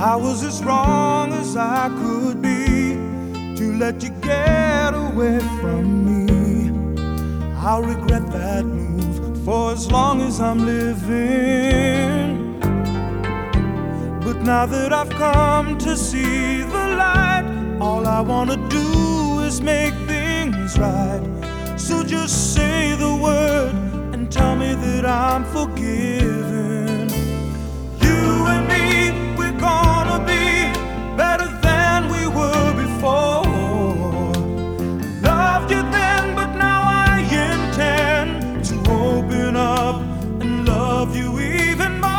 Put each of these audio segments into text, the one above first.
I was as wrong as I could be to let you get away from me. I'll regret that move for as long as I'm living. But now that I've come to see the light, all I wanna do is make things right. So just say the word and tell me that I'm forgiven. You and me, we're gonna be better than we were before. Loved you then, but now I intend to open up and love you even more.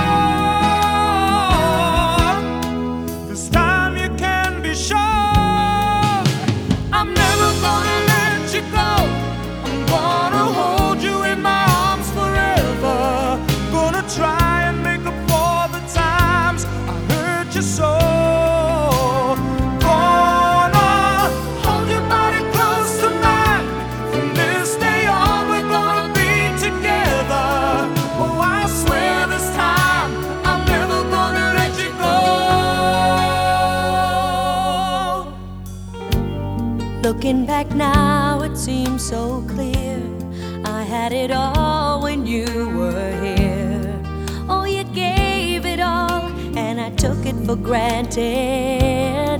This time you can be sure I'm never gonna let you go. I'm gonna hold you in my arms forever. Gonna try and make up for the times I hurt you so. Gonna hold your body close to mine. From this day on, we're gonna be together. Oh, I swear this time I'm never gonna let you go. Looking back now, it seems so clear. I had it all when you were here. Oh, you gave it all, and I took it for granted.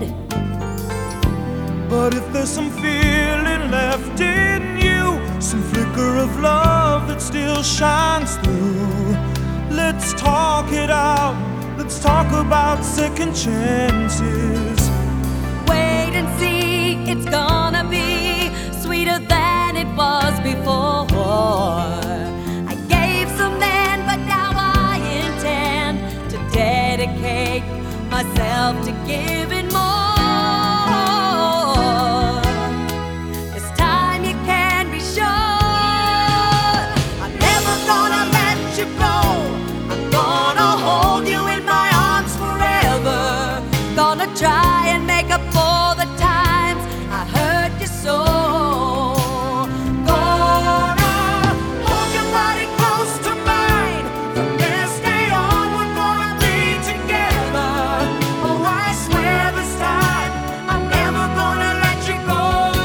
But if there's some feeling left in you, some flicker of love that still shines through, let's talk it out. Let's talk about second chances. Wait and see, it's gonna be sweeter than it was before. I gave some then, but now I intend to dedicate myself to giving more. This time you can be sure I'm never gonna let you go. I'm gonna hold you in my arms forever. Gonna try and make up for the times I hurt you so. Gonna hold your body close to mine. From this day on, we're gonna be together. Oh, I swear this time I'm never gonna let you go.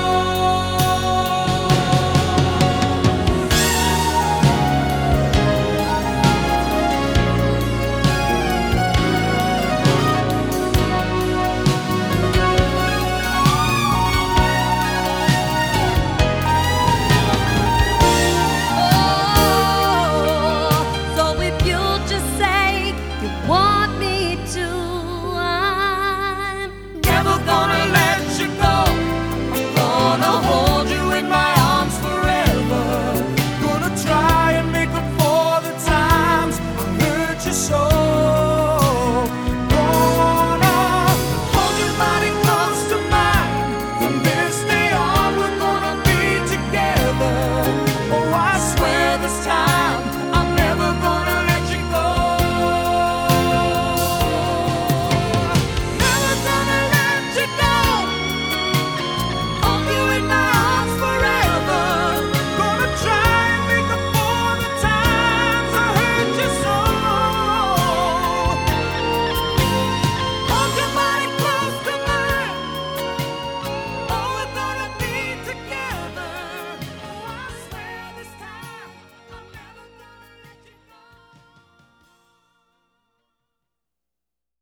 So if you'll just say you want me to, I'm Never gonna let